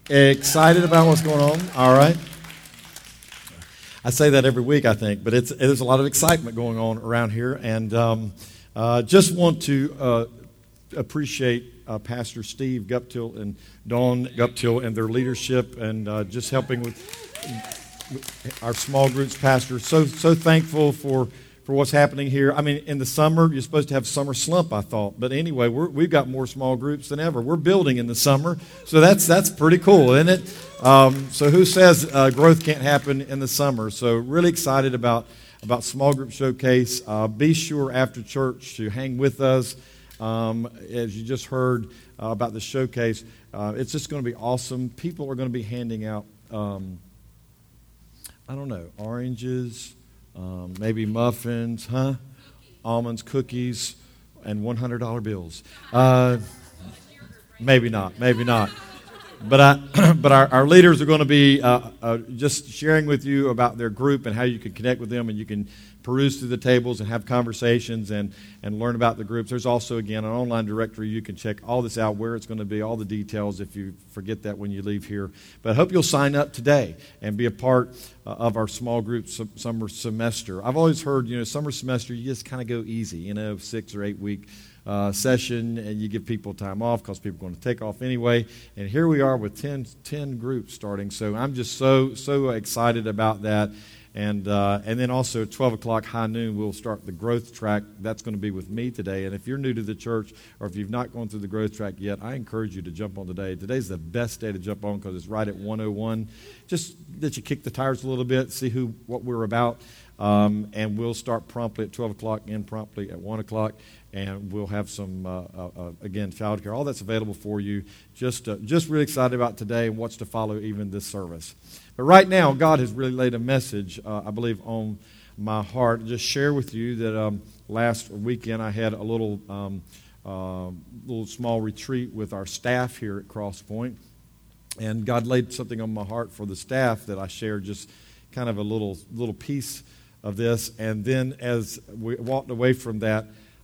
Excited about what's going on? All right. I say that every week, I think, but there's a lot of excitement going on around here, and just want to appreciate Pastor Steve Guptill and Dawn Guptill and their leadership, and just helping with our small groups, Pastor. So thankful for what's happening here. I mean, in the summer, you're supposed to have summer slump, I thought. But anyway, we've got more small groups than ever. We're building in the summer, so that's pretty cool, isn't it? So who says growth can't happen in the summer? So really excited about Small Group Showcase. Be sure after church to hang with us. As you just heard about the showcase, it's just going to be awesome. People are going to be handing out, oranges, maybe muffins, almonds, cookies, and $100 bills. Maybe not. But our leaders are going to be just sharing with you about their group and how you can connect with them, and you can peruse through the tables and have conversations and learn about the groups. There's also, again, an online directory. You can check all this out, where it's going to be, all the details if you forget that when you leave here. But I hope you'll sign up today and be a part of our small group summer semester. I've always heard, summer semester, you just kind of go easy, 6 or 8 week session, and you give people time off because people are going to take off anyway. And here we are with 10 groups starting. So I'm just so excited about that. And then also at 12 o'clock, high noon, we'll start the growth track. That's going to be with me today. And if you're new to the church, or if you've not gone through the growth track yet, I encourage you to jump on today. Today's the best day to jump on because it's right at 1:01. Just that you kick the tires a little bit, see what we're about. And we'll start promptly at 12 o'clock, and promptly at 1 o'clock. And we'll have some, again, childcare. All that's available for you. Just really excited about today and what's to follow even this service. But right now, God has really laid a message, I believe, on my heart. Just share with you that last weekend I had a little small retreat with our staff here at Cross Point. And God laid something on my heart for the staff that I shared, just kind of a little piece of this. And then as we walked away from that,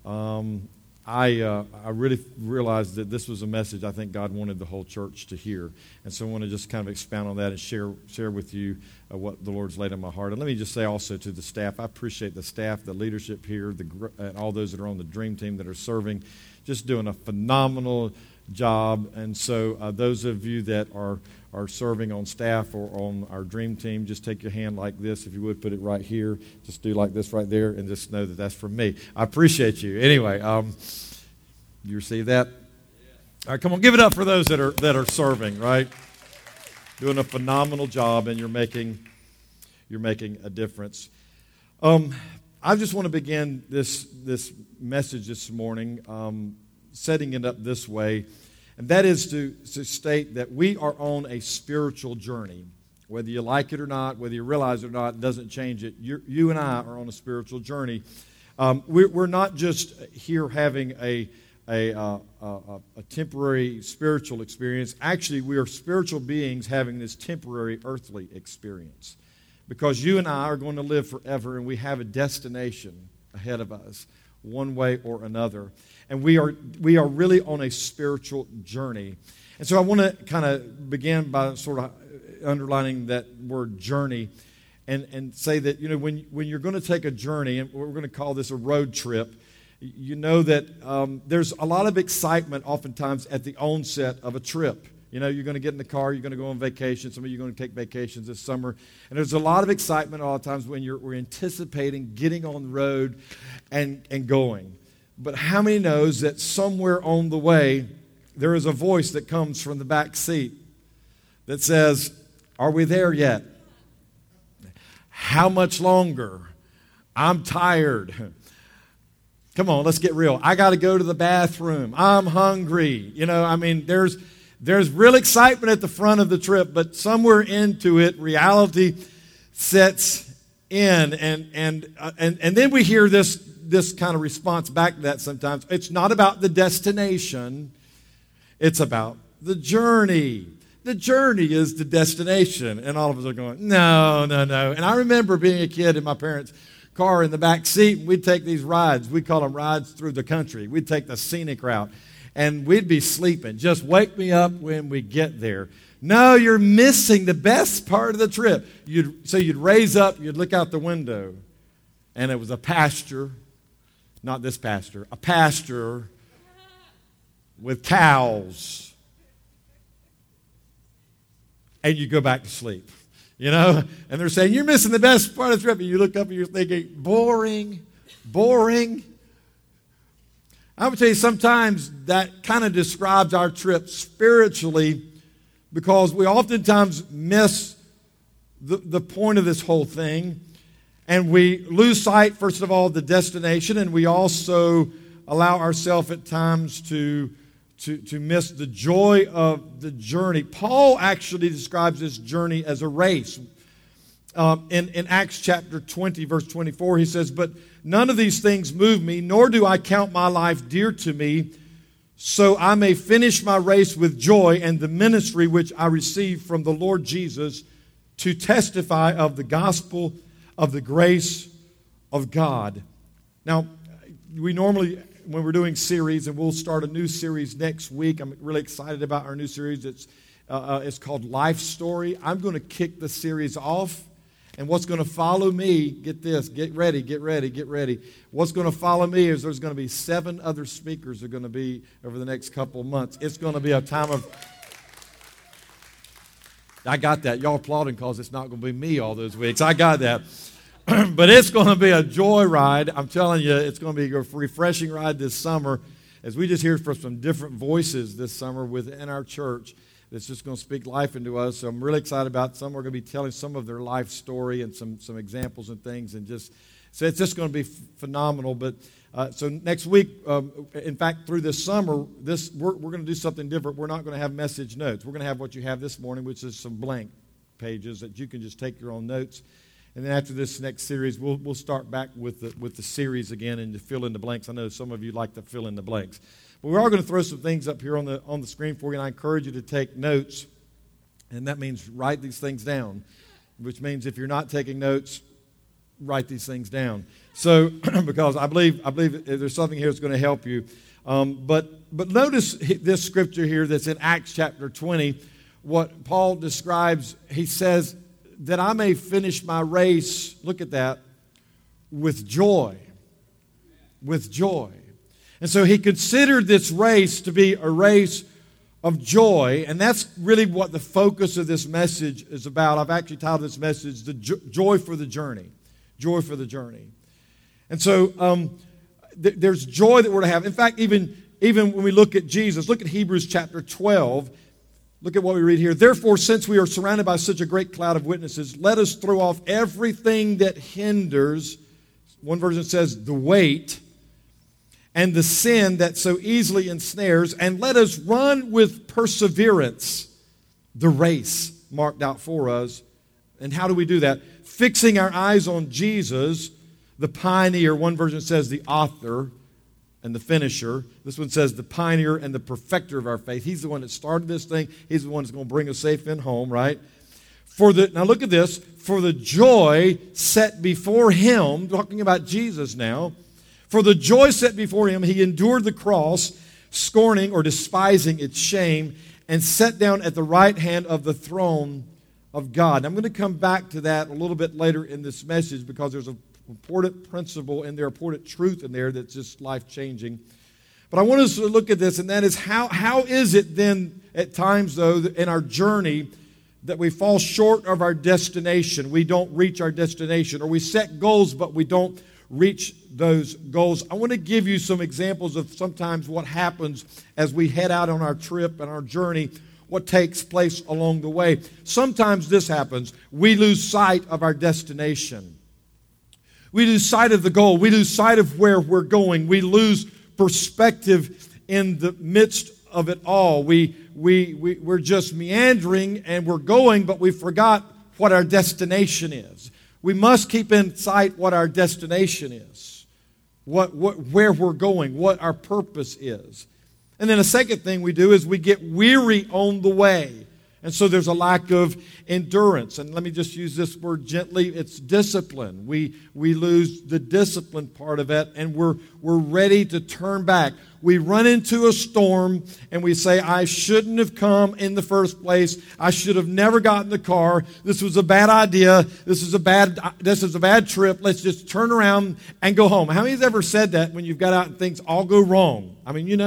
I really realized that this was a message I think God wanted the whole church to hear. And so I want to just kind of expound on that and share with you what the Lord's laid on my heart. And let me just say also to the staff, I appreciate the staff, the leadership here, and all those that are on the Dream Team that are serving, just doing a phenomenal job. And so those of you that are serving on staff or on our Dream Team, just take your hand like this, if you would, put it right here. Just do like this right there, and just know that that's from me. I appreciate you. Anyway, you receive that? All right, come on, give it up for those that are serving, right? Doing a phenomenal job, and you're making a difference. I just want to begin this message this morning, setting it up this way. And that is to state that we are on a spiritual journey. Whether you like it or not, whether you realize it or not, it doesn't change it. You and I are on a spiritual journey. We're not just here having a temporary spiritual experience. Actually, we are spiritual beings having this temporary earthly experience. Because you and I are going to live forever, and we have a destination ahead of us, one way or another. And we are really on a spiritual journey. And so I want to kind of begin by sort of underlining that word journey and say that, when you're going to take a journey, and we're going to call this a road trip, you know that there's a lot of excitement oftentimes at the onset of a trip. You're going to get in the car, you're going to go on vacation. Some of you are going to take vacations this summer. And there's a lot of excitement all the times when we're anticipating getting on the road and going. But how many knows that somewhere on the way, there is a voice that comes from the back seat that says, "Are we there yet? How much longer? I'm tired. Come on, let's get real. I got to go to the bathroom. I'm hungry." There's real excitement at the front of the trip, but somewhere into it, reality sets in, and then we hear this kind of response back to that sometimes. It's not about the destination, it's about the journey. The journey is the destination. And all of us are going, no. And I remember being a kid in my parents' car in the back seat, and we'd take these rides. We call them rides through the country. We'd take the scenic route. and we'd be sleeping. Just wake me up when we get there. No, you're missing the best part of the trip. You'd raise up, you'd look out the window, and it was a pasture, not this pasture, a pasture with cows. And you go back to sleep, And they're saying, you're missing the best part of the trip. And you look up and you're thinking, boring. I would tell you sometimes that kind of describes our trip spiritually, because we oftentimes miss the point of this whole thing. And we lose sight, first of all, of the destination, and we also allow ourselves at times to miss the joy of the journey. Paul actually describes this journey as a race. In Acts chapter 20, verse 24, he says, "But none of these things move me, nor do I count my life dear to me, so I may finish my race with joy and the ministry which I received from the Lord Jesus to testify of the gospel of the grace of God." Now, we normally, when we're doing series, and we'll start a new series next week. I'm really excited about our new series. It's called Life Story. I'm going to kick the series off. And what's going to follow me, get this, get ready. What's going to follow me is there's going to be 7 other speakers that are going to be over the next couple of months. It's going to be a time of... I got that. Y'all applauding because it's not going to be me all those weeks. I got that. But it's going to be a joy ride. I'm telling you, it's going to be a refreshing ride this summer as we just hear from some different voices this summer within our church that's just going to speak life into us. So I'm really excited about it. Some are going to be telling some of their life story and some examples and things. So it's just going to be phenomenal. But so next week, in fact, through this summer, we're going to do something different. We're not going to have message notes. We're going to have what you have this morning, which is some blank pages that you can just take your own notes. And then after this next series, we'll start back with the series again and to fill in the blanks. I know some of you like to fill in the blanks. But we are going to throw some things up here on the screen for you, and I encourage you to take notes. And that means write these things down, which means if you're not taking notes, write these things down. So, because I believe there's something here that's going to help you. But notice this scripture here that's in Acts chapter 20, what Paul describes. He says, that I may finish my race, look at that, with joy. With joy. And so he considered this race to be a race of joy, and that's really what the focus of this message is about. I've actually titled this message, "The Joy for the Journey." Joy for the journey. And so there's joy that we're to have. In fact, even when we look at Jesus, look at Hebrews chapter 12. Look at what we read here. "Therefore, since we are surrounded by such a great cloud of witnesses, let us throw off everything that hinders," one version says, "the weight, and the sin that so easily ensnares, and let us run with perseverance the race marked out for us." And how do we do that? Fixing our eyes on Jesus, the pioneer. One version says the author and the finisher. This one says the pioneer and the perfecter of our faith. He's the one that started this thing. He's the one that's going to bring us safe in home, right? Now look at this. "For the joy set before him," talking about Jesus now, "for the joy set before him, he endured the cross, scorning or despising its shame, and sat down at the right hand of the throne of God." I'm going to come back to that a little bit later in this message because there's an important principle in there, important truth in there that's just life-changing. But I want us to look at this, and that is how is it then at times, though, in our journey that we fall short of our destination? We don't reach our destination, or we set goals, but we don't reach those goals. I want to give you some examples of sometimes what happens as we head out on our trip and our journey, what takes place along the way. Sometimes this happens. We lose sight of our destination. We lose sight of the goal. We lose sight of where we're going. We lose perspective in the midst of it all. We're just meandering and we're going, but we forgot what our destination is. We must keep in sight what our destination is, where we're going, what our purpose is. And then a second thing we do is we get weary on the way. And so there's a lack of endurance. And let me just use this word gently. It's discipline. We lose the discipline part of it, and we're ready to turn back. We run into a storm, and we say, I shouldn't have come in the first place. I should have never gotten the car. This was a bad idea. This is a bad trip. Let's just turn around and go home. How many has ever said that when you've got out and things all go wrong? I mean,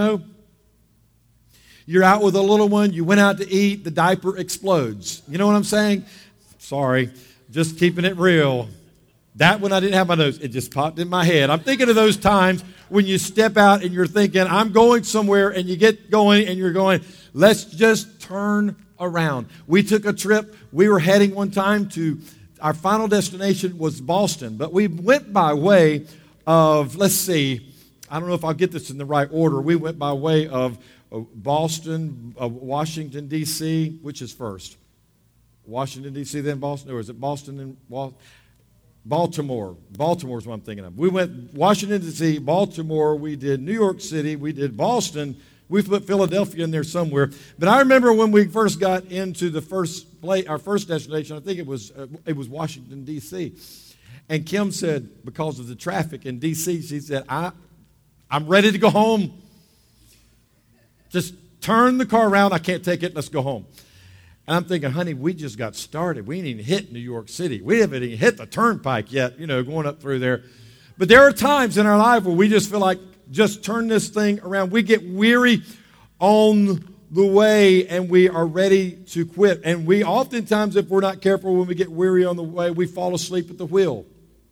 you're out with a little one, you went out to eat, the diaper explodes. You know what I'm saying? Sorry, just keeping it real. That one I didn't have my notes. It just popped in my head. I'm thinking of those times when you step out and you're thinking, I'm going somewhere, and you get going and you're going, let's just turn around. We took a trip. We were heading one time to, our final destination was Boston, but we went by way of, let's see, I don't know if I'll get this in the right order. We went by way of Boston, Washington, D.C., which is first? Washington, D.C., then Boston? Or is it Boston and Baltimore? Baltimore is what I'm thinking of. We went Washington, D.C., Baltimore. We did New York City. We did Boston. We put Philadelphia in there somewhere. But I remember when we first got into the first place, our first destination, I think it was Washington, D.C., and Kim said, because of the traffic in D.C., she said, I'm ready to go home. Just turn the car around. I can't take it. Let's go home. And I'm thinking, honey, we just got started. We ain't even hit New York City. We haven't even hit the turnpike yet, going up through there. But there are times in our life where we just feel like, just turn this thing around. We get weary on the way, and we are ready to quit. And we oftentimes, if we're not careful, when we get weary on the way, we fall asleep at the wheel.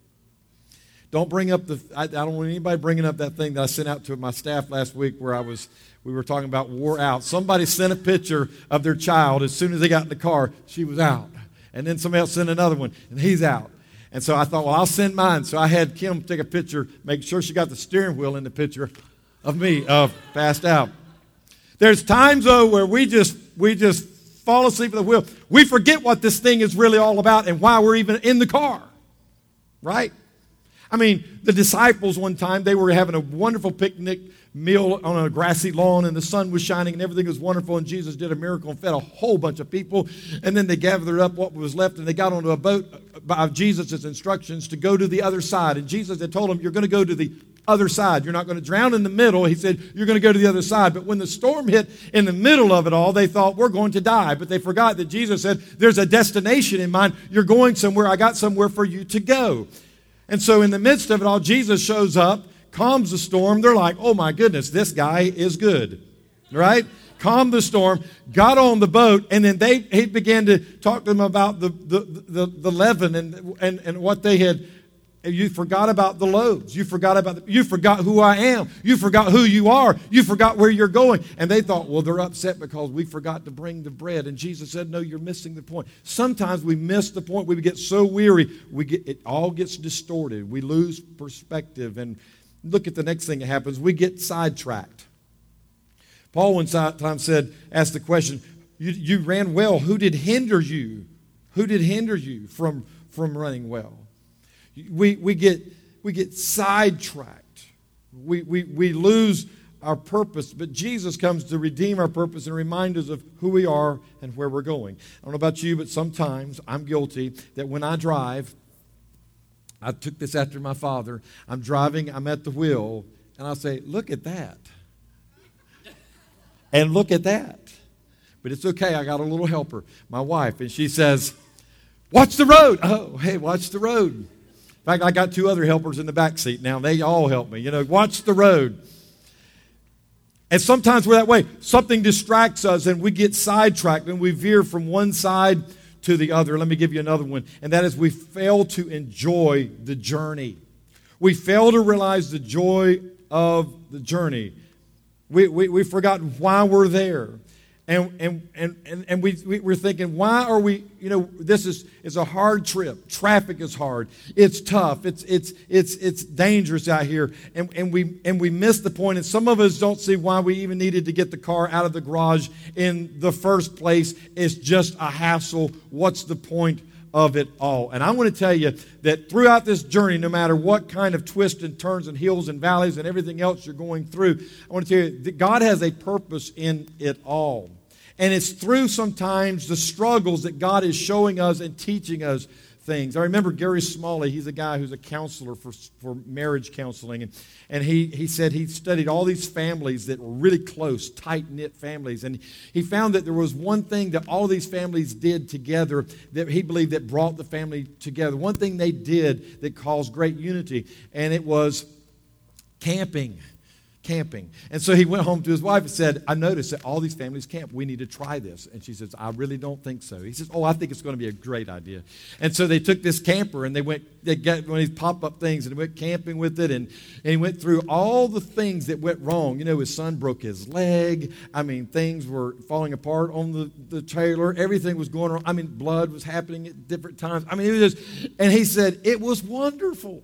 Don't bring up I don't want anybody bringing up that thing that I sent out to my staff last week where we were talking about wore out. Somebody sent a picture of their child. As soon as they got in the car, she was out. And then somebody else sent another one, and he's out. And so I thought, well, I'll send mine. So I had Kim take a picture, make sure she got the steering wheel in the picture of me passed out. There's times, though, where we just fall asleep at the wheel. We forget what this thing is really all about and why we're even in the car, right? I mean, the disciples one time, they were having a wonderful picnic meal on a grassy lawn, and the sun was shining, and everything was wonderful, and Jesus did a miracle and fed a whole bunch of people. And then they gathered up what was left, and they got onto a boat by Jesus' instructions to go to the other side. And Jesus had told them, you're going to go to the other side. You're not going to drown in the middle. He said, you're going to go to the other side. But when the storm hit in the middle of it all, they thought, we're going to die. But they forgot that Jesus said, there's a destination in mind. You're going somewhere. I got somewhere for you to go. And so in the midst of it all, Jesus shows up, calms the storm. They're like, oh my goodness, this guy is good, right? Calmed the storm, got on the boat, and then he began to talk to them about the leaven and what they had. You forgot about the loaves. You forgot who I am. You forgot who you are. You forgot where you're going. And they thought, well, they're upset because we forgot to bring the bread. And Jesus said, no, you're missing the point. Sometimes we miss the point. We get so weary, it all gets distorted. We lose perspective. And look at the next thing that happens. We get sidetracked. Paul one time asked the question, you ran well. Who did hinder you? Who did hinder you from running well? We get sidetracked. We lose our purpose. But Jesus comes to redeem our purpose and remind us of who we are and where we're going. I don't know about you, but sometimes I'm guilty that when I drive, I took this after my father, I'm driving, I'm at the wheel, and I'll say, look at that. And look at that. But it's okay, I got a little helper, my wife, and she says, watch the road. Oh, hey, watch the road. In fact, I got two other helpers in the back seat now. They all help me. Watch the road. And sometimes we're that way. Something distracts us and we get sidetracked and we veer from one side to the other. Let me give you another one. And that is we fail to enjoy the journey. We fail to realize the joy of the journey. We've forgotten why we're there. And we're thinking, why are we, this is a hard trip. Traffic is hard. It's tough. It's dangerous out here. And we miss the point. And some of us don't see why we even needed to get the car out of the garage in the first place. It's just a hassle. What's the point of it all? And I want to tell you that throughout this journey, no matter what kind of twists and turns and hills and valleys and everything else you're going through, I want to tell you that God has a purpose in it all. And it's through sometimes the struggles that God is showing us and teaching us things. I remember Gary Smalley. He's a guy who's a counselor for marriage counseling. And he said he studied all these families that were really close, tight-knit families. And he found that there was one thing that all these families did together that he believed that brought the family together. One thing they did that caused great unity, and it was camping. And so he went home to his wife and said, I noticed that all these families camp. We need to try this. And she says, I really don't think so. He says, I think it's going to be a great idea. And so they took this camper and they got one of these pop-up things and they went camping with it. And he went through all the things that went wrong. You know, his son broke his leg. I mean, things were falling apart on the trailer. Everything was going wrong. I mean, blood was happening at different times. I mean, it was just, and he said, it was wonderful.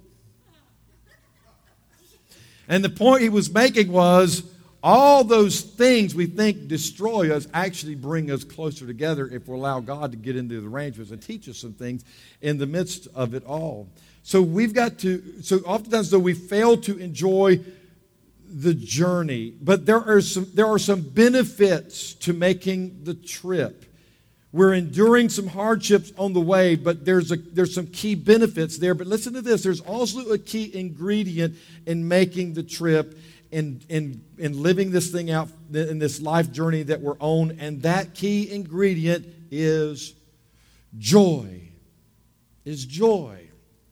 And the point he was making was all those things we think destroy us actually bring us closer together if we allow God to get into the arrangements and teach us some things in the midst of it all. So oftentimes though we fail to enjoy the journey, but there are some benefits to making the trip. We're enduring some hardships on the way, but there's some key benefits there. But listen to this. There's also a key ingredient in making the trip, in living this thing out in this life journey that we're on. And that key ingredient is joy. Is joy.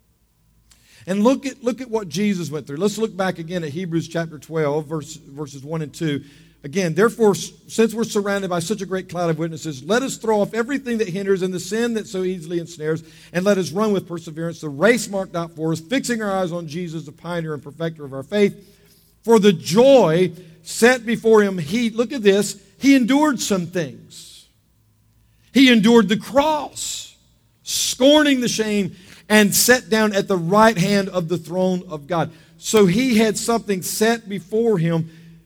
And look at what Jesus went through. Let's look back again at Hebrews chapter 12, verses 1 and 2. Again, therefore, since we're surrounded by such a great cloud of witnesses, let us throw off everything that hinders and the sin that so easily ensnares, and let us run with perseverance the race marked out for us, fixing our eyes on Jesus, the pioneer and perfecter of our faith. For the joy set before him, look at this, he endured some things. He endured the cross, scorning the shame, and sat down at the right hand of the throne of God. So he had something set before him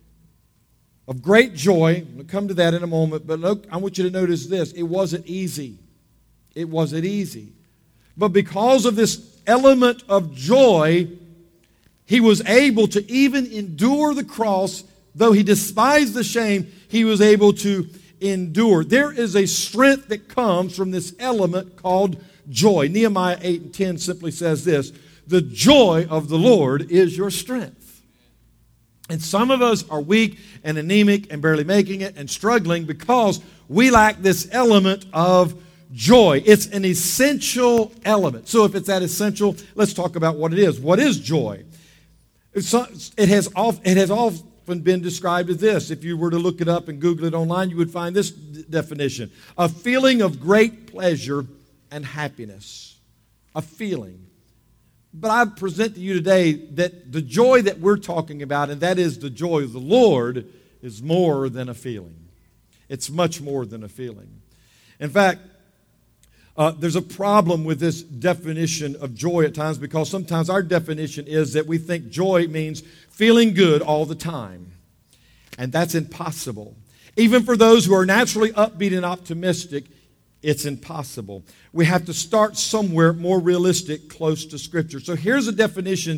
of great joy. We'll come to that in a moment, but look, I want you to notice this. It wasn't easy. It wasn't easy. But because of this element of joy, he was able to even endure the cross. Though he despised the shame, he was able to endure. There is a strength that comes from this element called joy. Nehemiah 8 and 10 simply says this, the joy of the Lord is your strength. And some of us are weak and anemic and barely making it and struggling because we lack this element of joy. It's an essential element. So if it's that essential, let's talk about what it is. What is joy? It has often been described as this. If you were to look it up and Google it online, you would find this definition. A feeling of great pleasure and happiness. A feeling. But I present to you today that the joy that we're talking about, and that is the joy of the Lord, is more than a feeling. It's much more than a feeling. In fact, there's a problem with this definition of joy at times because sometimes our definition is that we think joy means feeling good all the time. And that's impossible. Even for those who are naturally upbeat and optimistic, it's impossible. We have to start somewhere more realistic, close to Scripture. So here's a definition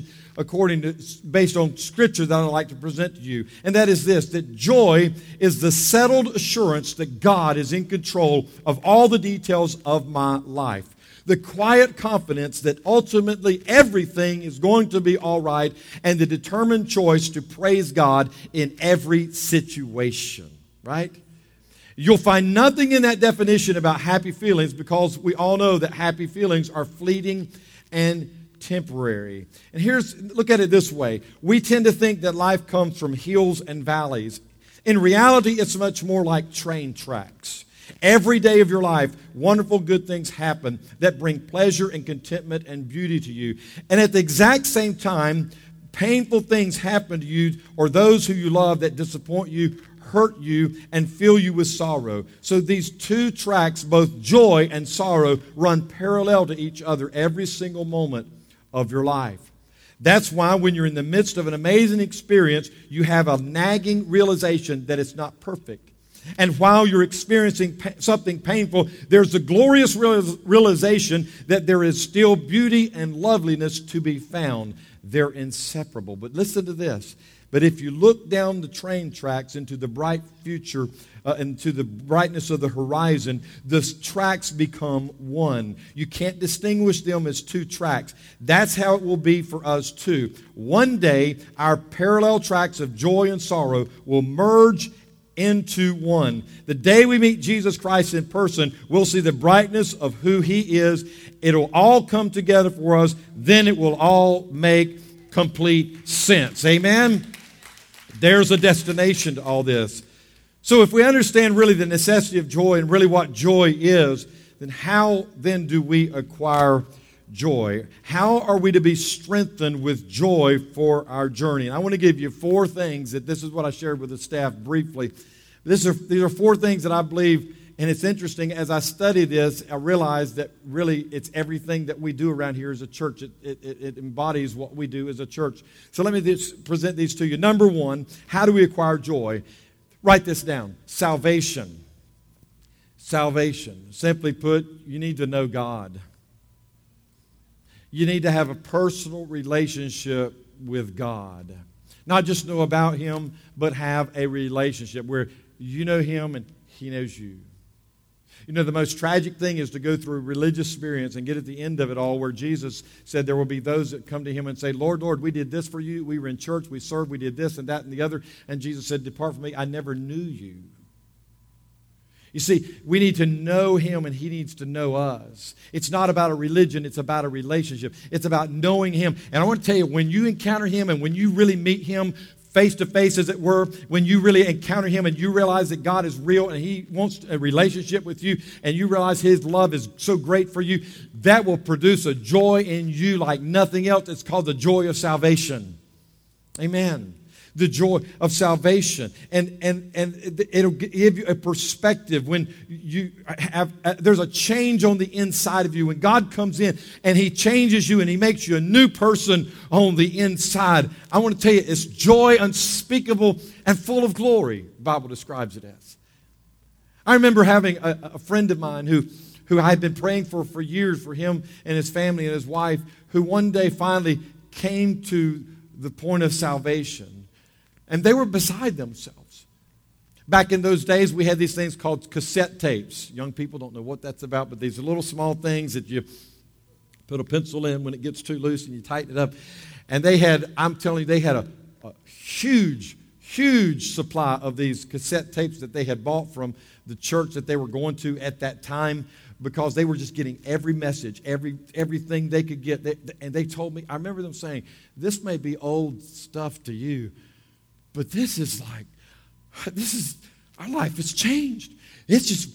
based on Scripture that I'd like to present to you. And that is this, that joy is the settled assurance that God is in control of all the details of my life. The quiet confidence that ultimately everything is going to be all right, and the determined choice to praise God in every situation. Right? You'll find nothing in that definition about happy feelings because we all know that happy feelings are fleeting and temporary. And look at it this way. We tend to think that life comes from hills and valleys. In reality, it's much more like train tracks. Every day of your life, wonderful good things happen that bring pleasure and contentment and beauty to you. And at the exact same time, painful things happen to you or those who you love that disappoint you, hurt you, and fill you with sorrow. So these two tracks, both joy and sorrow, run parallel to each other every single moment of your life. That's why when you're in the midst of an amazing experience, you have a nagging realization that it's not perfect. And while you're experiencing something painful, there's the glorious realization that there is still beauty and loveliness to be found. They're inseparable. But listen to this. But if you look down the train tracks into the bright future, into the brightness of the horizon, the tracks become one. You can't distinguish them as two tracks. That's how it will be for us too. One day, our parallel tracks of joy and sorrow will merge into one. The day we meet Jesus Christ in person, we'll see the brightness of who He is. It'll all come together for us. Then it will all make complete sense. Amen? There's a destination to all this. So if we understand really the necessity of joy and really what joy is, then how then do we acquire joy? How are we to be strengthened with joy for our journey? And I want to give you 4 things this is what I shared with the staff briefly. These are 4 things that I believe, and it's interesting, as I study this, I realize that really it's everything that we do around here as a church. It embodies what we do as a church. So let me just present these to you. Number 1, how do we acquire joy? Write this down. Salvation. Salvation. Simply put, you need to know God. You need to have a personal relationship with God. Not just know about Him, but have a relationship where you know Him and He knows you. You know, the most tragic thing is to go through a religious experience and get at the end of it all where Jesus said there will be those that come to Him and say, Lord, Lord, we did this for you. We were in church. We served. We did this and that and the other. And Jesus said, depart from me. I never knew you. You see, we need to know Him and He needs to know us. It's not about a religion. It's about a relationship. It's about knowing Him. And I want to tell you, when you encounter Him and when you really meet Him face to face, as it were, when you really encounter Him and you realize that God is real and He wants a relationship with you and you realize His love is so great for you, that will produce a joy in you like nothing else. It's called the joy of salvation. Amen. The joy of salvation. And it'll give you a perspective when you have, there's a change on the inside of you. When God comes in and He changes you and He makes you a new person on the inside. I want to tell you, it's joy unspeakable and full of glory, the Bible describes it as. I remember having a friend of mine who I had been praying for years, for him and his family and his wife, who one day finally came to the point of salvation. And they were beside themselves. Back in those days, we had these things called cassette tapes. Young people don't know what that's about, but these are little small things that you put a pencil in when it gets too loose and you tighten it up. And they had, I'm telling you, they had a huge, huge supply of these cassette tapes that they had bought from the church that they were going to at that time, because they were just getting every message, everything they could get. And they told me, I remember them saying, this may be old stuff to you, but our life has changed. It's just,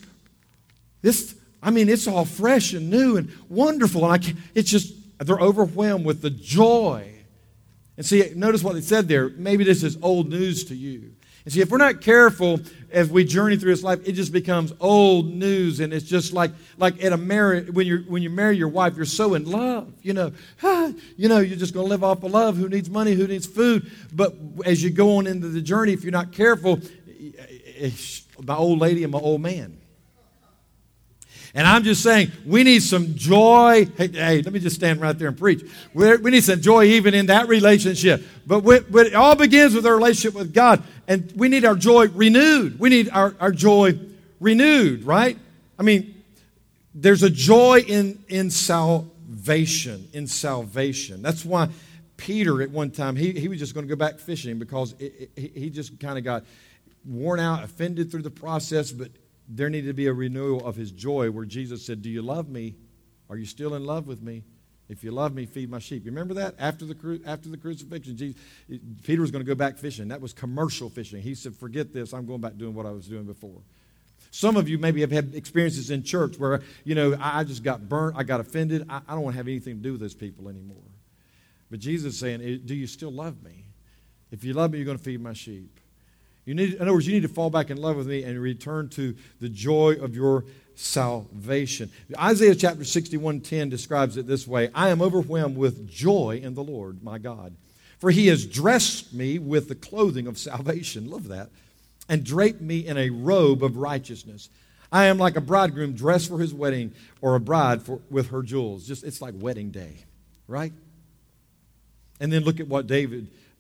it's all fresh and new and wonderful. And they're overwhelmed with the joy. And see, notice what they said there. Maybe this is old news to you. And see, if we're not careful as we journey through this life, it just becomes old news. And it's just like at a marriage, when you marry your wife, you're so in love. You're just going to live off of love. Who needs money? Who needs food? But as you go on into the journey, if you're not careful, it's my old lady and my old man. And I'm just saying, we need some joy. Hey, let me just stand right there and preach. We need some joy even in that relationship. But it all begins with our relationship with God. And we need our joy renewed. We need our joy renewed, right? I mean, there's a joy in salvation. In salvation. That's why Peter at one time, he was just going to go back fishing because he just kind of got worn out, offended through the process, but there needed to be a renewal of his joy where Jesus said, do you love me? Are you still in love with me? If you love me, feed my sheep. You remember that? After the crucifixion, Peter was going to go back fishing. That was commercial fishing. He said, forget this. I'm going back doing what I was doing before. Some of you maybe have had experiences in church where, I just got burnt. I got offended. I don't want to have anything to do with those people anymore. But Jesus is saying, do you still love me? If you love me, you're going to feed my sheep. In other words, you need to fall back in love with me and return to the joy of your salvation. Isaiah chapter 61:10 describes it this way: I am overwhelmed with joy in the Lord, my God. For He has dressed me with the clothing of salvation. Love that. And draped me in a robe of righteousness. I am like a bridegroom dressed for his wedding, or a bride with her jewels. It's like wedding day, right? And then look at what David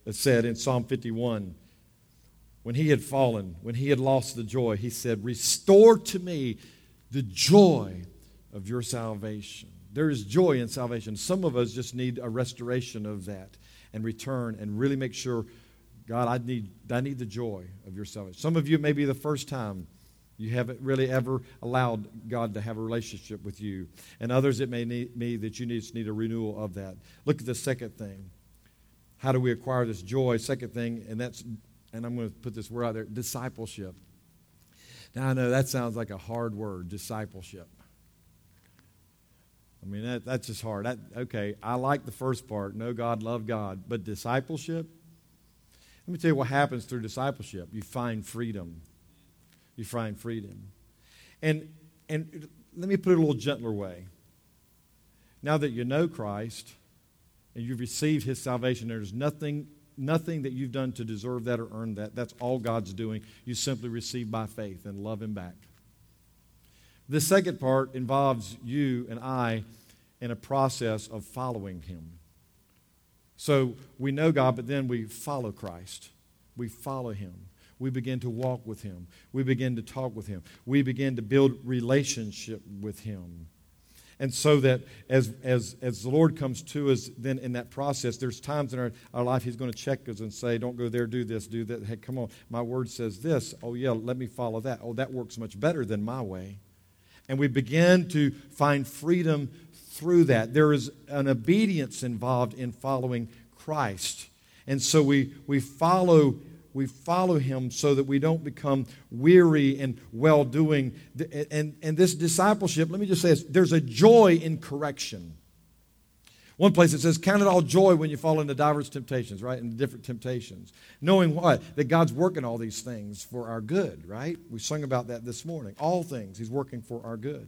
said in Psalm 51, when he had fallen, when he had lost the joy, he said, "Restore to me the joy of your salvation." There is joy in salvation. Some of us just need a restoration of that and return and really make sure, God, I need the joy of your salvation. Some of you, it may be the first time you haven't really ever allowed God to have a relationship with you. And others, it may be that you just need a renewal of that. Look at the second thing. How do we acquire this joy? Second thing, and I'm going to put this word out there, discipleship. Now, I know that sounds like a hard word, discipleship. I mean, that's just hard. Okay, I like the first part, know God, love God. But discipleship? Let me tell you what happens through discipleship. You find freedom. You find freedom. And let me put it a little gentler way. Now that you know Christ and you've received His salvation, there's nothing that you've done to deserve that or earn that. That's all God's doing. You simply receive by faith and love Him back. The second part involves you and I in a process of following Him. So we know God, but then we follow Christ. We follow Him. We begin to walk with Him. We begin to talk with Him. We begin to build relationship with Him. And so that as the Lord comes to us then in that process, there's times in our life He's going to check us and say, don't go there, do this, do that. Hey, come on, my word says this. Oh, yeah, let me follow that. Oh, that works much better than my way. And we begin to find freedom through that. There is an obedience involved in following Christ. And so we follow Him so that we don't become weary in well-doing. And this discipleship, let me just say this, there's a joy in correction. One place it says, count it all joy when you fall into diverse temptations, right? And different temptations. Knowing what? That God's working all these things for our good, right? We sung about that this morning. All things He's working for our good.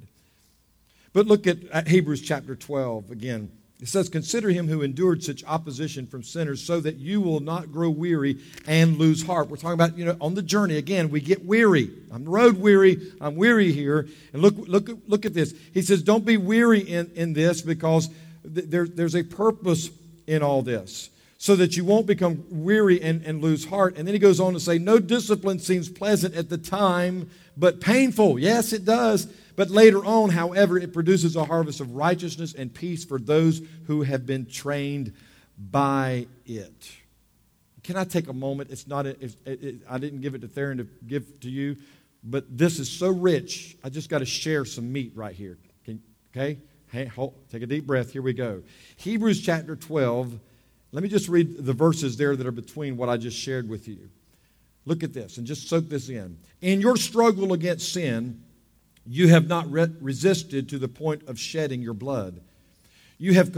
But look at Hebrews chapter 12 again. It says, consider Him who endured such opposition from sinners so that you will not grow weary and lose heart. We're talking about, on the journey, again, we get weary. I'm road weary. I'm weary here. And look at this. He says, don't be weary in this because there's a purpose in all this so that you won't become weary and lose heart. And then he goes on to say, no discipline seems pleasant at the time, but painful. Yes, it does. But later on, however, it produces a harvest of righteousness and peace for those who have been trained by it. Can I take a moment? I didn't give it to Theron to give to you, but this is so rich. I just got to share some meat right here. Okay? Hey, take a deep breath. Here we go. Hebrews chapter 12. Let me just read the verses there that are between what I just shared with you. Look at this and just soak this in. In your struggle against sin, you have not resisted to the point of shedding your blood. You have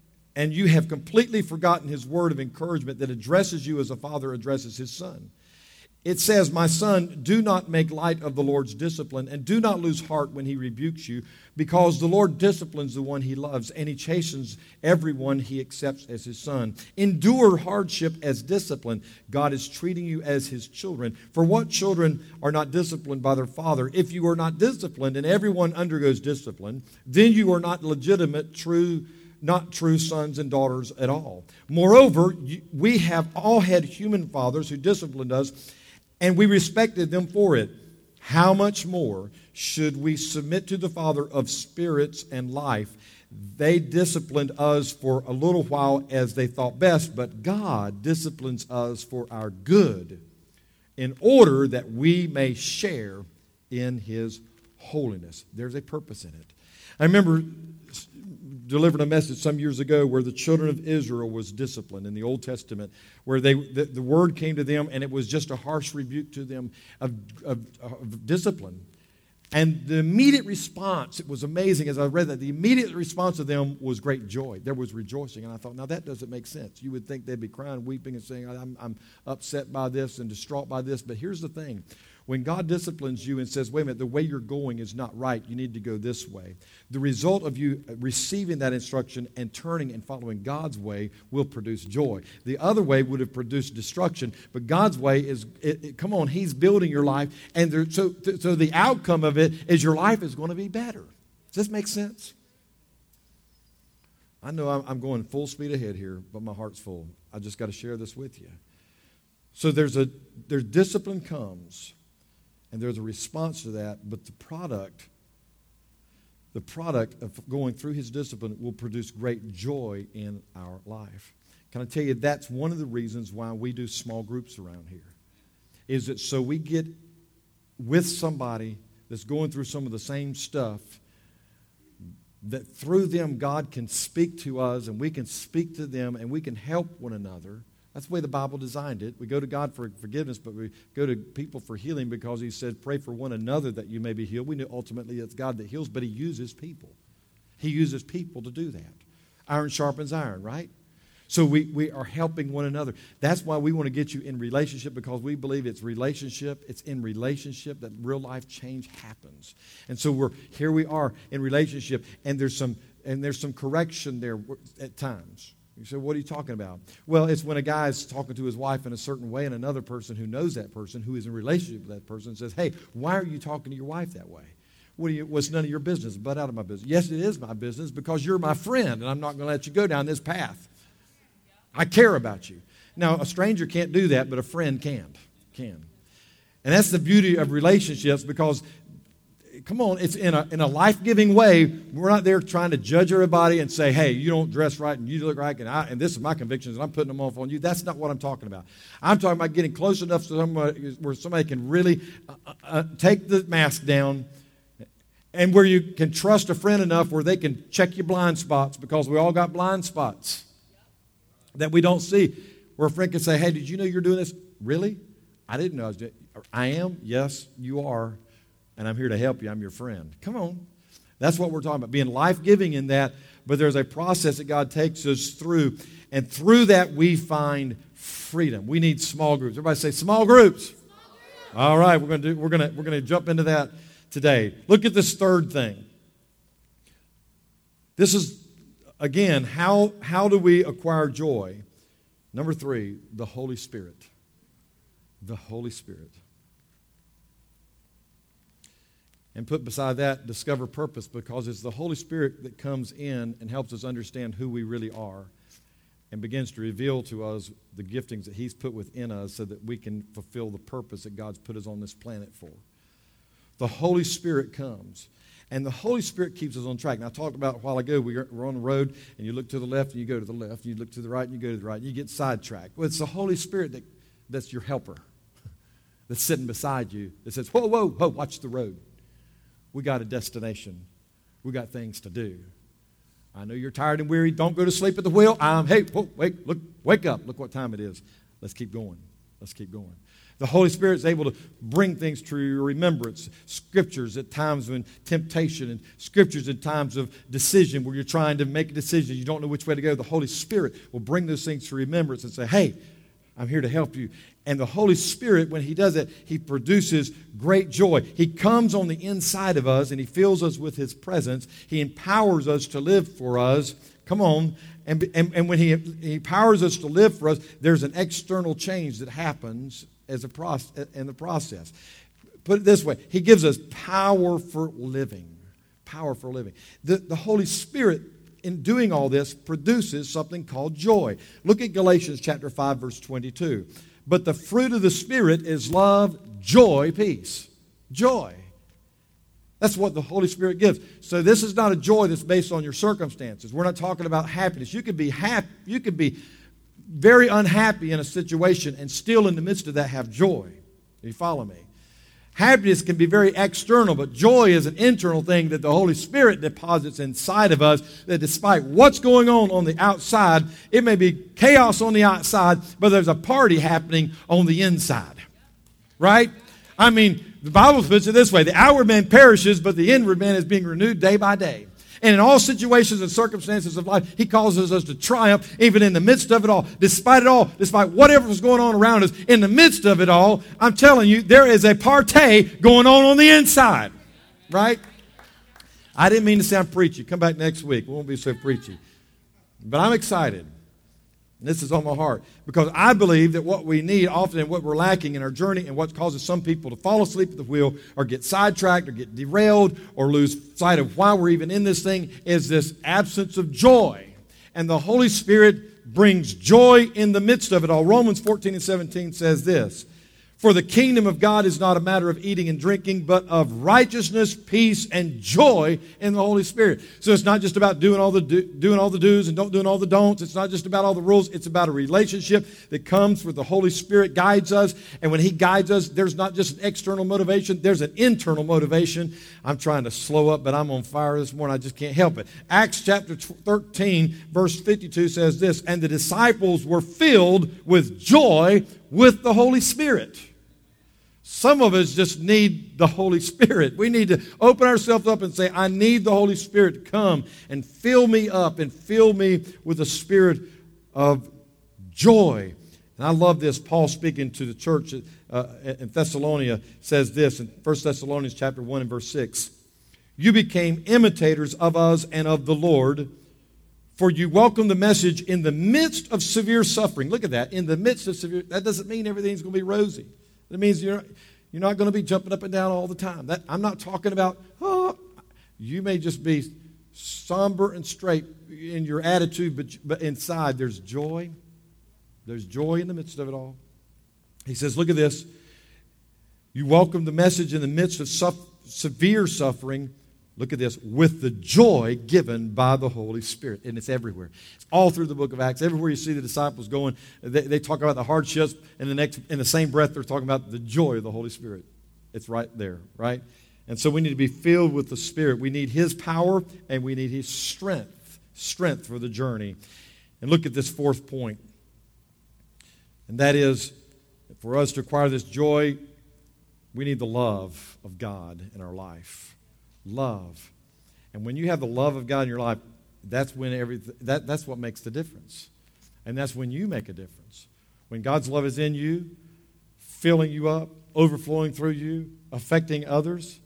completely forgotten His word of encouragement that addresses you as a father addresses his son. It says, my son, do not make light of the Lord's discipline and do not lose heart when He rebukes you, because the Lord disciplines the one He loves and He chastens everyone He accepts as His son. Endure hardship as discipline. God is treating you as His children. For what children are not disciplined by their father? If you are not disciplined, and everyone undergoes discipline, then you are not legitimate, not true sons and daughters at all. Moreover, we have all had human fathers who disciplined us, and we respected them for it. How much more should we submit to the Father of spirits and life? They disciplined us for a little while as they thought best, but God disciplines us for our good in order that we may share in His holiness. There's a purpose in it. I remember delivered a message some years ago where the children of Israel was disciplined in the Old Testament, where the word came to them and it was just a harsh rebuke to them of discipline. And the immediate response, it was amazing as I read that, the immediate response of them was great joy. There was rejoicing. And I thought, now that doesn't make sense. You would think they'd be crying, weeping, and saying, I'm upset by this and distraught by this. But here's the thing. When God disciplines you and says, wait a minute, the way you're going is not right, you need to go this way, the result of you receiving that instruction and turning and following God's way will produce joy. The other way would have produced destruction, but God's way is, come on, He's building your life, and so the outcome of it is your life is going to be better. Does this make sense? I know I'm going full speed ahead here, but my heart's full. I just got to share this with you. So there's discipline comes, and there's a response to that, but the product of going through his discipline will produce great joy in our life. Can I tell you, that's one of the reasons why we do small groups around here, is that so we get with somebody that's going through some of the same stuff, that through them God can speak to us and we can speak to them and we can help one another. That's the way the Bible designed it. We go to God for forgiveness, but we go to people for healing because he said, pray for one another that you may be healed. We know ultimately it's God that heals, but he uses people. He uses people to do that. Iron sharpens iron, right? So we are helping one another. That's why we want to get you in relationship, because we believe it's relationship. It's in relationship that real life change happens. And so we are in relationship, and there's some correction there at times. You say, what are you talking about? Well, it's when a guy is talking to his wife in a certain way, and another person who knows that person, who is in relationship with that person, says, hey, why are you talking to your wife that way? What's none of your business, but out of my business. Yes, it is my business, because you're my friend, and I'm not going to let you go down this path. I care about you. Now, a stranger can't do that, but a friend can. And that's the beauty of relationships, because, come on, it's in a life-giving way. We're not there trying to judge everybody and say, hey, you don't dress right and you look right, and this is my convictions and I'm putting them off on you. That's not what I'm talking about. I'm talking about getting close enough to somebody where somebody can really take the mask down, and where you can trust a friend enough where they can check your blind spots, because we all got blind spots that we don't see, where a friend can say, hey, did you know you're doing this? Really? I didn't know I was doing it. I am? Yes, you are. And I'm here to help you. I'm your friend. Come on. That's what we're talking about, being life-giving in that. But there's a process that God takes us through. And through that, we find freedom. We need small groups. Everybody say small groups. Small groups. All right, we're going to jump into that today. Look at this third thing. This is, again, how do we acquire joy? Number 3, the Holy Spirit. The Holy Spirit. And put beside that, discover purpose, because it's the Holy Spirit that comes in and helps us understand who we really are and begins to reveal to us the giftings that he's put within us so that we can fulfill the purpose that God's put us on this planet for. The Holy Spirit comes. And the Holy Spirit keeps us on track. Now, I talked about a while ago, we're on the road, and you look to the left, and you go to the left. You look to the right, and you go to the right. And you get sidetracked. Well, it's the Holy Spirit that's your helper, that's sitting beside you, that says, whoa, whoa, whoa, watch the road. We got a destination. We got things to do. I know you're tired and weary. Don't go to sleep at the wheel. Hey, whoa, wake up. Look what time it is. Let's keep going. Let's keep going. The Holy Spirit is able to bring things to your remembrance. Scriptures at times when temptation, and scriptures at times of decision where you're trying to make a decision. You don't know which way to go. The Holy Spirit will bring those things to remembrance and say, hey, I'm here to help you. And the Holy Spirit, when he does it, he produces great joy. He comes on the inside of us and he fills us with his presence. He empowers us to live for us. Come on. And when he empowers us to live for us, there's an external change that happens in the process. Put it this way. He gives us power for living. Power for living. The Holy Spirit, in doing all this, produces something called joy. Look at Galatians chapter 5, verse 22. But the fruit of the Spirit is love, joy, peace. Joy. That's what the Holy Spirit gives. So this is not a joy that's based on your circumstances. We're not talking about happiness. You could be happy. You could be very unhappy in a situation and still in the midst of that have joy. You follow me? Happiness can be very external, but joy is an internal thing that the Holy Spirit deposits inside of us, that despite what's going on the outside, it may be chaos on the outside, but there's a party happening on the inside. Right? I mean, the Bible puts it this way, the outward man perishes, but the inward man is being renewed day by day. And in all situations and circumstances of life, he causes us to triumph even in the midst of it all. Despite whatever is going on around us, in the midst of it all, I'm telling you, there is a party going on the inside. Right? I didn't mean to sound preachy. Come back next week. We won't be so preachy. But I'm excited. This is on my heart. Because I believe that what we need often and what we're lacking in our journey and what causes some people to fall asleep at the wheel or get sidetracked or get derailed or lose sight of why we're even in this thing is this absence of joy. And the Holy Spirit brings joy in the midst of it all. Romans 14:17 says this, "For the kingdom of God is not a matter of eating and drinking, but of righteousness, peace, and joy in the Holy Spirit." So it's not just about doing all the do's and doing all the don'ts. It's not just about all the rules. It's about a relationship that comes with the Holy Spirit guides us. And when He guides us, there's not just an external motivation. There's an internal motivation. I'm trying to slow up, but I'm on fire this morning. I just can't help it. Acts chapter 13, verse 52 says this, "And the disciples were filled with joy with the Holy Spirit." Some of us just need the Holy Spirit. We need to open ourselves up and say, I need the Holy Spirit to come and fill me up and fill me with a spirit of joy. And I love this. Paul, speaking to the church in Thessalonica, says this in 1 Thessalonians chapter 1 and verse 6. "You became imitators of us and of the Lord, for you welcomed the message in the midst of severe suffering." Look at that. In the midst of severe, that doesn't mean everything's going to be rosy. It means you're not going to be jumping up and down all the time. I'm not talking about, you may just be somber and straight in your attitude, but inside there's joy. There's joy in the midst of it all. He says, look at this. "You welcome the message in the midst of severe suffering." Look at this, "with the joy given by the Holy Spirit." And it's everywhere. It's all through the book of Acts. Everywhere you see the disciples going, they talk about the hardships, and in the same breath, they're talking about the joy of the Holy Spirit. It's right there, right? And so we need to be filled with the Spirit. We need His power, and we need His strength for the journey. And look at this fourth point. And that is, for us to acquire this joy, we need the love of God in our life. Love. And when you have the love of God in your life, that's when that's what makes the difference. And that's when you make a difference. When God's love is in you, filling you up, overflowing through you, affecting others,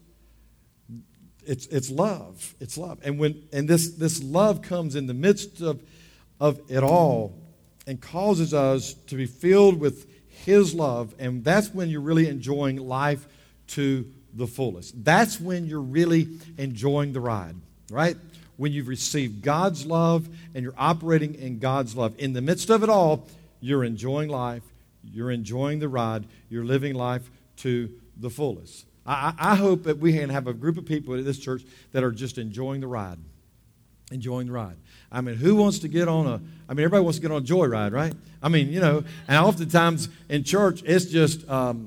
it's love. It's love. And this love comes in the midst of it all and causes us to be filled with His love. And that's when you're really enjoying life to the fullest. That's when you're really enjoying the ride, right? When you've received God's love and you're operating in God's love. In the midst of it all, you're enjoying life, you're enjoying the ride, you're living life to the fullest. I hope that we can have a group of people at this church that are just enjoying the ride. Enjoying the ride. I mean, who wants to get on everybody wants to get on a joy ride, right? I mean, and oftentimes in church, it's just,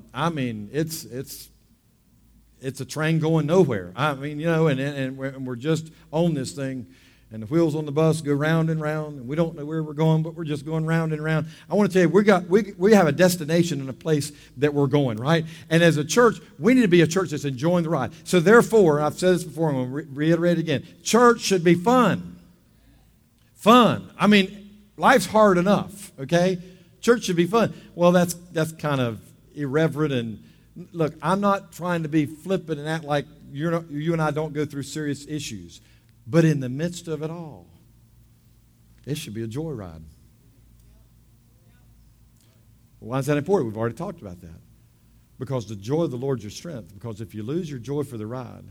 it's a train going nowhere. I mean, and we're just on this thing, and the wheels on the bus go round and round, and we don't know where we're going, but we're just going round and round. I want to tell you, we have a destination and a place that we're going, right? And as a church, we need to be a church that's enjoying the ride. So therefore, I've said this before, I'm going to reiterate it again, church should be fun. Fun. I mean, life's hard enough, okay? Church should be fun. Well, that's kind of irreverent and look, I'm not trying to be flippant and act like you and I don't go through serious issues. But in the midst of it all, it should be a joyride. Why is that important? We've already talked about that. Because the joy of the Lord is your strength. Because if you lose your joy for the ride,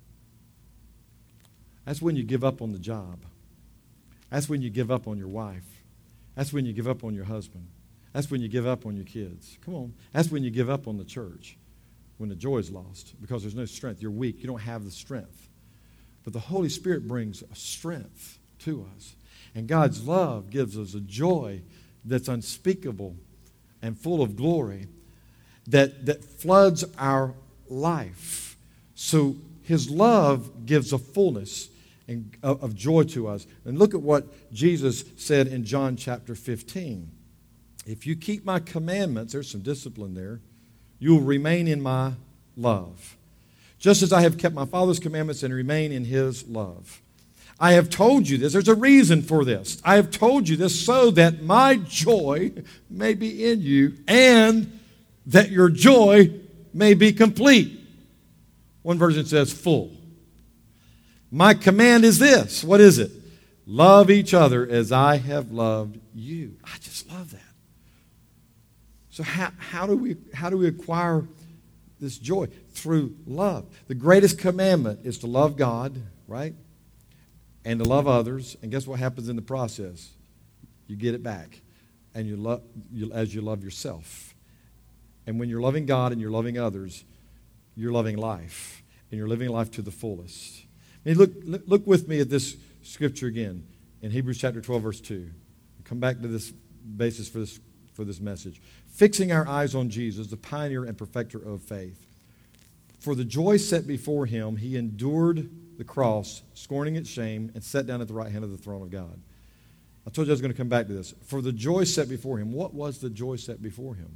that's when you give up on the job. That's when you give up on your wife. That's when you give up on your husband. That's when you give up on your kids. Come on. That's when you give up on the church. When the joy is lost. Because there's no strength. You're weak. You don't have the strength. But the Holy Spirit brings a strength to us. And God's love gives us a joy that's unspeakable and full of glory that floods our life. So His love gives a fullness of joy to us. And look at what Jesus said in John chapter 15. If you keep my commandments, there's some discipline there, you will remain in my love. Just as I have kept my Father's commandments and remain in His love. I have told you this. There's a reason for this. I have told you this so that my joy may be in you and that your joy may be complete. One version says full. My command is this. What is it? Love each other as I have loved you. I just love that. So how do we acquire this joy? Through love. The greatest commandment is to love God, right? And to love others. And guess what happens in the process? you get it back. And as you love yourself. And when you're loving God and you're loving others, you're loving life. And you're living life to the fullest. I mean, look with me at this scripture again in Hebrews chapter 12, verse 2. Come back to this basis for this message. Fixing our eyes on Jesus, the pioneer and perfecter of faith. For the joy set before him, he endured the cross, scorning its shame, and sat down at the right hand of the throne of God. I told you I was going to come back to this. For the joy set before him. What was the joy set before him?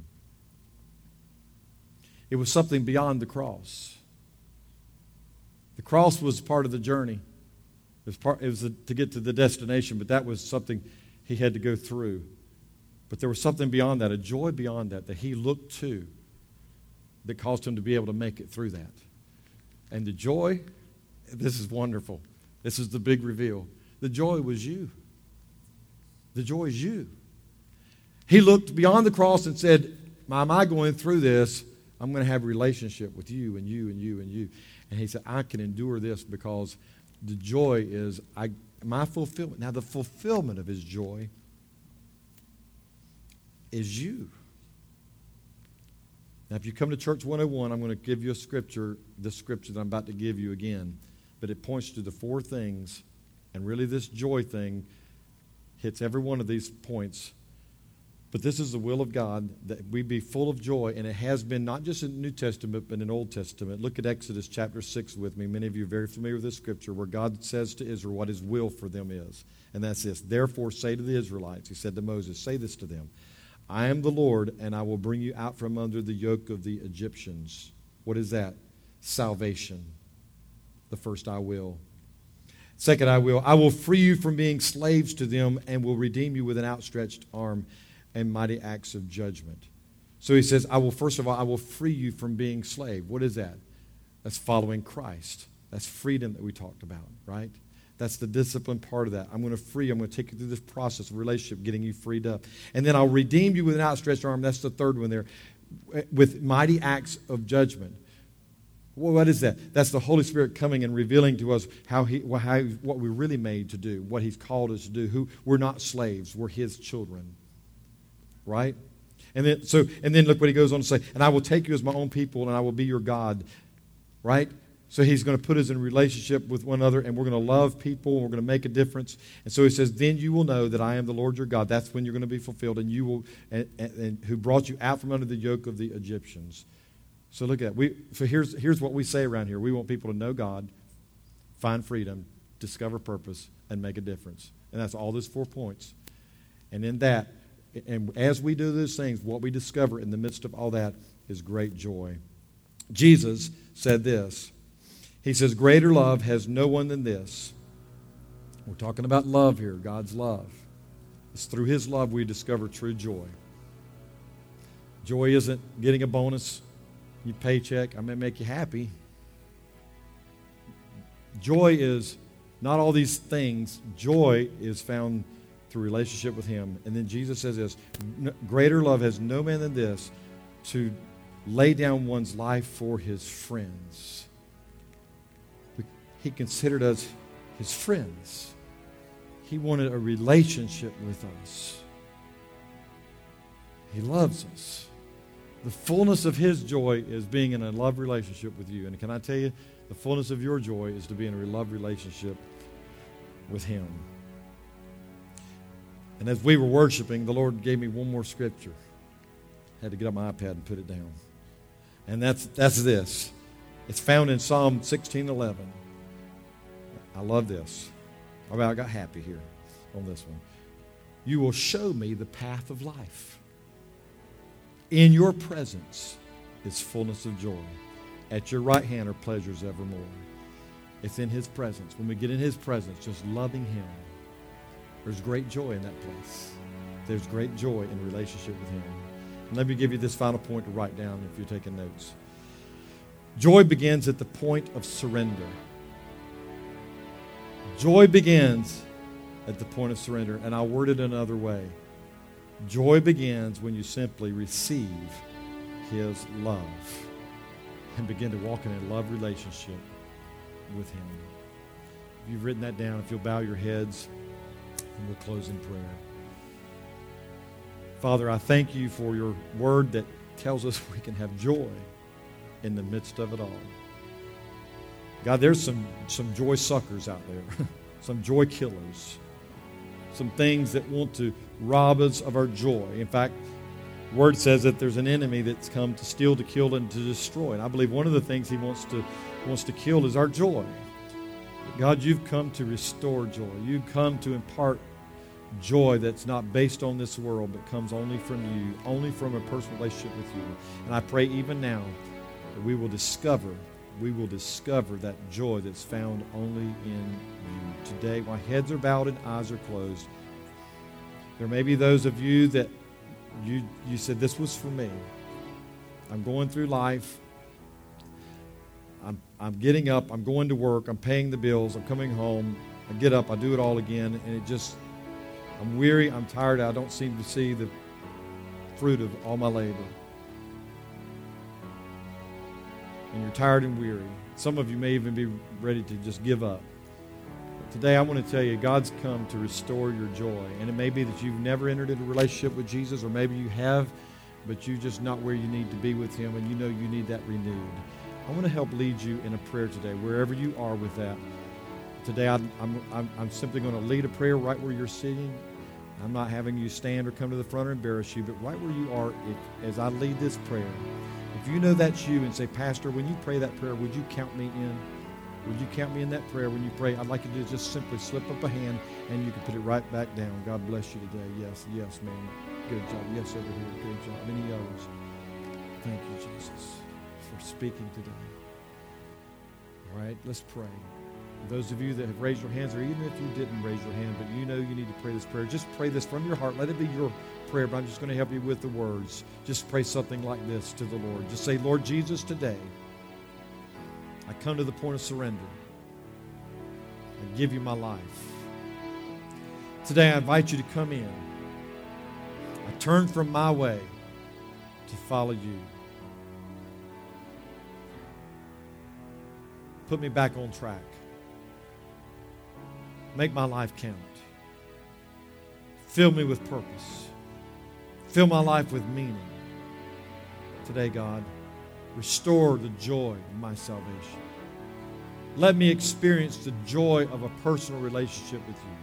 It was something beyond the cross. The cross was part of the journey. It was to get to the destination, but that was something he had to go through. But there was something beyond that, a joy beyond that he looked to that caused him to be able to make it through that. And the joy, this is wonderful. This is the big reveal. The joy was you. The joy is you. He looked beyond the cross and said, am I going through this? I'm going to have a relationship with you and you and you and you. And he said, I can endure this because the joy is my fulfillment. Now, the fulfillment of his joy is you. Now, if you come to Church 101, I'm going to give you the scripture that I'm about to give you again. But it points to the four things, and really this joy thing hits every one of these points. But this is the will of God, that we be full of joy, and it has been not just in the New Testament, but in the Old Testament. Look at Exodus chapter 6 with me. Many of you are very familiar with this scripture, where God says to Israel what his will for them is. And that's this. Therefore say to the Israelites, he said to Moses, say this to them, I am the Lord, and I will bring you out from under the yoke of the Egyptians. What is that? Salvation. The first, I will. Second, I will free you from being slaves to them and will redeem you with an outstretched arm and mighty acts of judgment. So he says, I will free you from being slave. What is that? That's following Christ. That's freedom that we talked about, right? That's the discipline part of that. I'm going to take you through this process of relationship, getting you freed up. And then I'll redeem you with an outstretched arm. That's the third one there. With mighty acts of judgment. Well, what is that? That's the Holy Spirit coming and revealing to us what we're really made to do, what he's called us to do. We're not slaves. We're his children. Right? And then look what he goes on to say. And I will take you as my own people, and I will be your God. Right? So he's going to put us in a relationship with one another, and we're going to love people, and we're going to make a difference. And so he says, then you will know that I am the Lord your God. That's when you're going to be fulfilled, and you will, and who brought you out from under the yoke of the Egyptians. So look at that. So here's what we say around here. We want people to know God, find freedom, discover purpose, and make a difference. And that's all those 4 points. And in that, and as we do those things, what we discover in the midst of all that is great joy. Jesus said this. He says, greater love has no one than this. We're talking about love here, God's love. It's through his love we discover true joy. Joy isn't getting a bonus, your paycheck. I may make you happy. Joy is not all these things. Joy is found through relationship with him. And then Jesus says this, greater love has no man than this, to lay down one's life for his friends. He considered us his friends. He wanted a relationship with us. He loves us. The fullness of his joy is being in a love relationship with you. And can I tell you, the fullness of your joy is to be in a love relationship with him. And as we were worshiping, the Lord gave me one more scripture. I had to get up my iPad and put it down. And that's this. It's found in Psalm 16:11. I love this. I got happy here on this one. You will show me the path of life. In your presence is fullness of joy. At your right hand are pleasures evermore. It's in his presence. When we get in his presence, just loving him, there's great joy in that place. There's great joy in relationship with him. And let me give you this final point to write down if you're taking notes. Joy begins at the point of surrender. Joy begins at the point of surrender. And I'll word it another way. Joy begins when you simply receive his love and begin to walk in a love relationship with him. If you've written that down, if you'll bow your heads, and we'll close in prayer. Father, I thank you for your word that tells us we can have joy in the midst of it all. God, there's some joy suckers out there, some joy killers, some things that want to rob us of our joy. In fact, the word says that there's an enemy that's come to steal, to kill, and to destroy. And I believe one of the things he wants to kill is our joy. God, you've come to restore joy. You've come to impart joy that's not based on this world, but comes only from you, only from a personal relationship with you. And I pray even now that we will discover that joy that's found only in you. Today, while heads are bowed and eyes are closed, there may be those of you that you said, this was for me. I'm going through life. I'm getting up. I'm going to work. I'm paying the bills. I'm coming home. I get up. I do it all again. And I'm weary. I'm tired. I don't seem to see the fruit of all my labor. And you're tired and weary. Some of you may even be ready to just give up. But today I want to tell you, God's come to restore your joy. And it may be that you've never entered into a relationship with Jesus, or maybe you have, but you're just not where you need to be with him, and you know you need that renewed. I want to help lead you in a prayer today, wherever you are with that. Today I'm simply going to lead a prayer right where you're sitting. I'm not having you stand or come to the front or embarrass you, but right where you are, as I lead this prayer, if you know that's you and say, Pastor, when you pray that prayer, would you count me in? Would you count me in that prayer when you pray? I'd like you to just simply slip up a hand and you can put it right back down. God bless you today. Yes, ma'am. Good job. Yes, over here. Good job. Any others? Thank you, Jesus, for speaking today. All right, let's pray. Those of you that have raised your hands, or even if you didn't raise your hand, but you know you need to pray this prayer, just pray this from your heart. Let it be your prayer, but I'm just going to help you with the words. Just pray something like this to the Lord. Just say, Lord Jesus, today, I come to the point of surrender. I give you my life. Today, I invite you to come in. I turn from my way to follow you. Put me back on track. Make my life count. Fill me with purpose. Fill my life with meaning. Today, God, restore the joy of my salvation. Let me experience the joy of a personal relationship with you.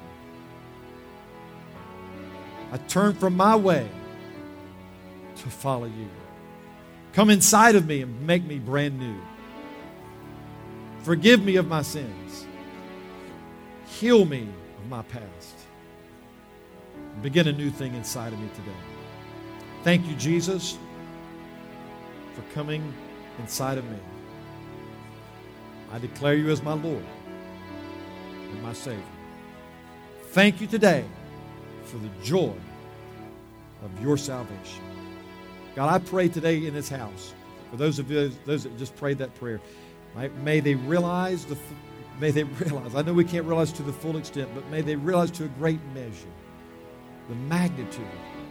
I turn from my way to follow you. Come inside of me and make me brand new. Forgive me of my sins. Heal me of my past. Begin a new thing inside of me today. Thank you, Jesus, for coming inside of me. I declare you as my Lord and my Savior. Thank you today for the joy of your salvation. God, I pray today in this house, for those of you those that just prayed that prayer, may they realize I know we can't realize to the full extent, but may they realize to a great measure the magnitude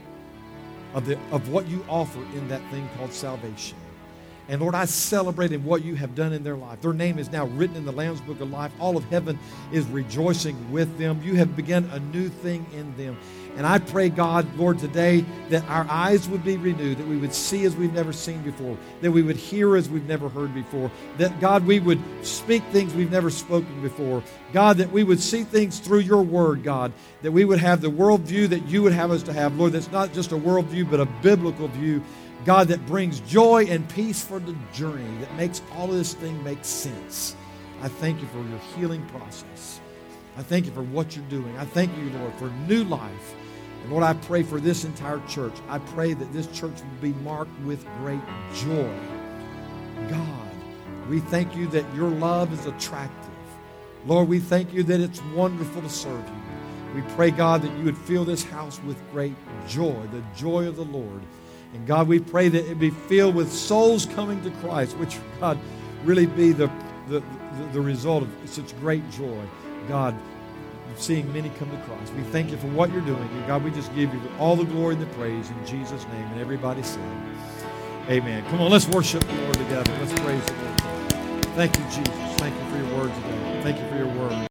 of what you offer in that thing called salvation. And Lord, I celebrate in what you have done in their life. Their name is now written in the Lamb's Book of Life. All of heaven is rejoicing with them. You have begun a new thing in them. And I pray, God, Lord, today that our eyes would be renewed, that we would see as we've never seen before, that we would hear as we've never heard before, that, God, we would speak things we've never spoken before. God, that we would see things through your word, God, that we would have the worldview that you would have us to have, Lord, that's not just a worldview, but a biblical view, God, that brings joy and peace for the journey, that makes all of this thing make sense. I thank you for your healing process. I thank you for what you're doing. I thank you, Lord, for new life. And Lord, I pray for this entire church. I pray that this church will be marked with great joy. God, we thank you that your love is attractive. Lord, we thank you that it's wonderful to serve you. We pray, God, that you would fill this house with great joy, the joy of the Lord. And God, we pray that it be filled with souls coming to Christ, which, God, really be the result of such great joy. God, seeing many come to Christ. We thank you for what you're doing. And God, we just give you all the glory and the praise in Jesus' name. And everybody say, amen. Come on, let's worship the Lord together. Let's praise the Lord. Thank you, Jesus. Thank you for your word today. Thank you for your word.